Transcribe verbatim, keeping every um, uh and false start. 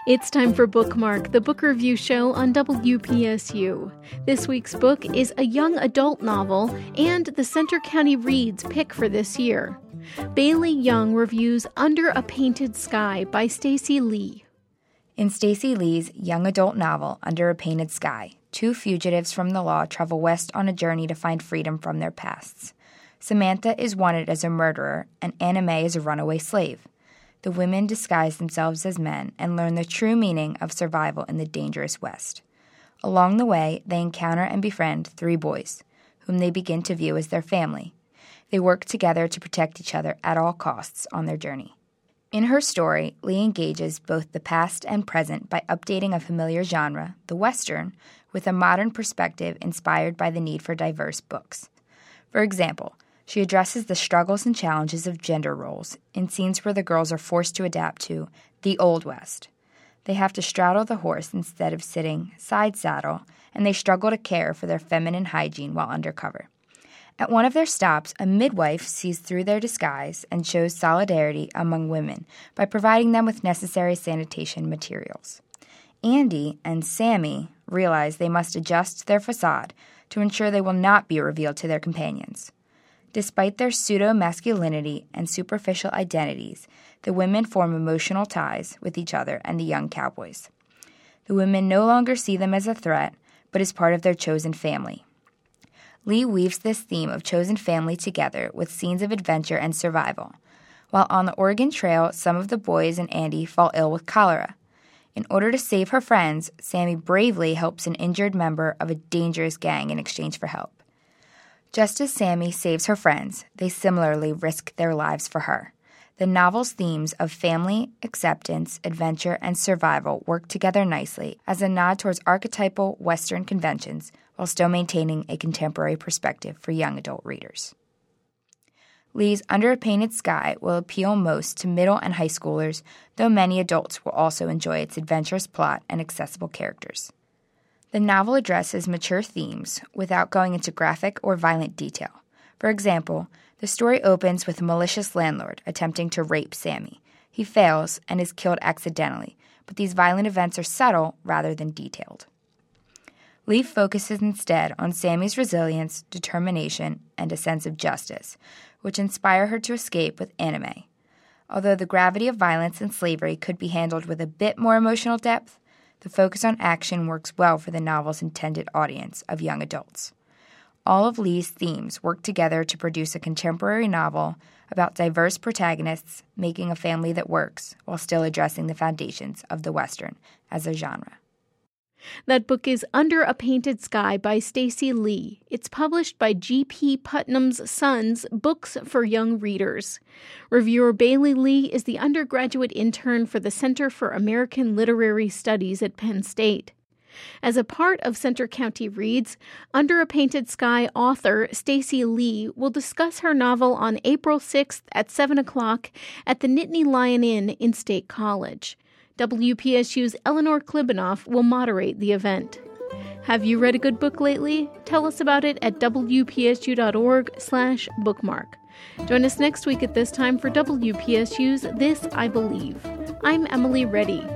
It's time for Bookmark, the book review show on W P S U. This week's book is a young adult novel and the Centre County Reads pick for this year. Bailey Young reviews Under a Painted Sky by Stacey Lee. In Stacey Lee's young adult novel, Under a Painted Sky, two fugitives from the law travel west on a journey to find freedom from their pasts. Samantha is wanted as a murderer, and Anna Mae is a runaway slave. The women disguise themselves as men and learn the true meaning of survival in the dangerous West. Along the way, they encounter and befriend three boys, whom they begin to view as their family. They work together to protect each other at all costs on their journey. In her story, Lee engages both the past and present by updating a familiar genre, the Western, with a modern perspective inspired by the need for diverse books. For example, she addresses the struggles and challenges of gender roles in scenes where the girls are forced to adapt to the Old West. They have to straddle the horse instead of sitting side saddle, and they struggle to care for their feminine hygiene while undercover. At one of their stops, a midwife sees through their disguise and shows solidarity among women by providing them with necessary sanitation materials. Andy and Sammy realize they must adjust their facade to ensure they will not be revealed to their companions. Despite their pseudo-masculinity and superficial identities, the women form emotional ties with each other and the young cowboys. The women no longer see them as a threat, but as part of their chosen family. Lee weaves this theme of chosen family together with scenes of adventure and survival. While on the Oregon Trail, some of the boys and Andy fall ill with cholera. In order to save her friends, Sammy bravely helps an injured member of a dangerous gang in exchange for help. Just as Sammy saves her friends, they similarly risk their lives for her. The novel's themes of family, acceptance, adventure, and survival work together nicely as a nod towards archetypal Western conventions while still maintaining a contemporary perspective for young adult readers. Lee's Under a Painted Sky will appeal most to middle and high schoolers, though many adults will also enjoy its adventurous plot and accessible characters. The novel addresses mature themes without going into graphic or violent detail. For example, the story opens with a malicious landlord attempting to rape Sammy. He fails and is killed accidentally, but these violent events are subtle rather than detailed. Lee focuses instead on Sammy's resilience, determination, and a sense of justice, which inspire her to escape with Anna Mae. Although the gravity of violence and slavery could be handled with a bit more emotional depth, the focus on action works well for the novel's intended audience of young adults. All of Lee's themes work together to produce a contemporary novel about diverse protagonists making a family that works while still addressing the foundations of the Western as a genre. That book is Under a Painted Sky by Stacey Lee. It's published by G P. Putnam's Sons Books for Young Readers. Reviewer Bailey Lee is the undergraduate intern for the Center for American Literary Studies at Penn State. As a part of Centre County Reads, Under a Painted Sky author Stacey Lee will discuss her novel on April sixth at seven o'clock at the Nittany Lion Inn in State College. W P S U's Eleanor Klibanoff will moderate the event. Have you read a good book lately? Tell us about it at W P S U dot org slash bookmark. Join us next week at this time for W P S U's This I Believe. I'm Emily Reddy.